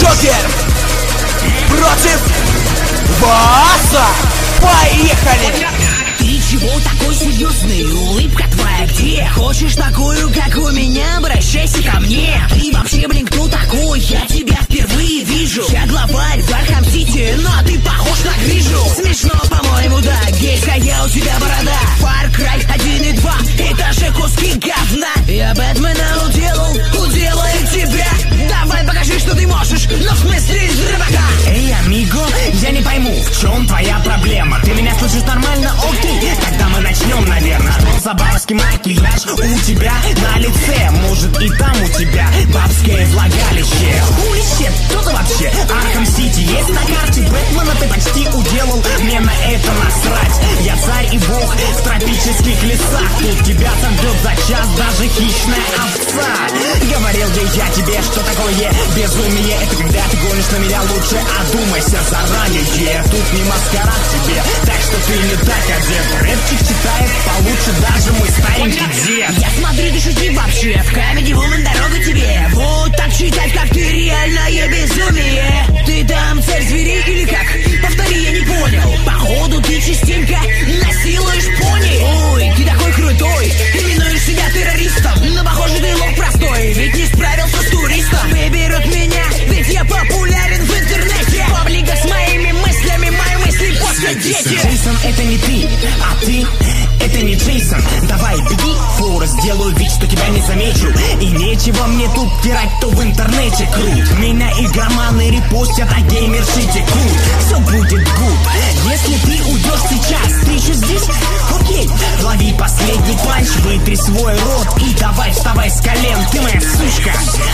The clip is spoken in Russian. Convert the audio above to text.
Джокер против Васа. Поехали! Ты чего такой серьезный? Улыбка твоя где? Хочешь такую, как у меня? Обращайся ко мне. Ты вообще, блин, кто такой? Я тебя впервые вижу. Я главарь в Архам-Сити, но ты похож на грижу. Смешно, по-моему, да. Гейская у тебя борода. Far Cry 1 и 2, это же куски говна. Я Бэтмена уделаю тебя. Давай покажи, что ты можешь, но в смысле из рыбака. Эй, амиго, я не пойму, в чем твоя проблема? Ты меня слышишь нормально? Окей, тогда мы начнем, наверное. Бабский макияж у тебя на лице. Может, и там у тебя бабское влагалище. Хули, кто ты вообще? Архам-Сити есть на карте? Бэтмена ты почти уделал, мне на это насрать. Я царь и бог в тропических лесах. Тут тебя сождет за час даже хищная овца. Говорил же я тебе, что такое безумие. Это когда ты гонишь на меня, лучше одумайся заранее. Тут не маскарад тебе, так что ты не так одет. Рэпчик читает получше даже мой старенький дед. Я смотрю, ты шути вообще. В Comedy Woman дорога тебе. Вот так читать, как ты, реальное безумие. Ты там царь зверей или как? Повтори, я не понял. Походу ты частенько насилуешь пони. Ой, ты такой крутой, именуешь себя террористом. Но похоже ты лох простой, ведь не справился с туристом. Выберут меня, ведь я популярен в интернете. Паблика с моими мыслями, мои мысли после дети. Джейсон, это не ты, а ты это не Джейсон. Давай, беги, фора, сделаю вид, что тебя не замечу. И нечего мне тут тирать, то в интернете крут. Меня игроманы репостят, а геймерши текут. Все будет гуд, если ты уйдешь сейчас. Ты еще здесь? Окей, лови последний панч, вытри свой рот и давай вставай с колен. Ты моя сучка,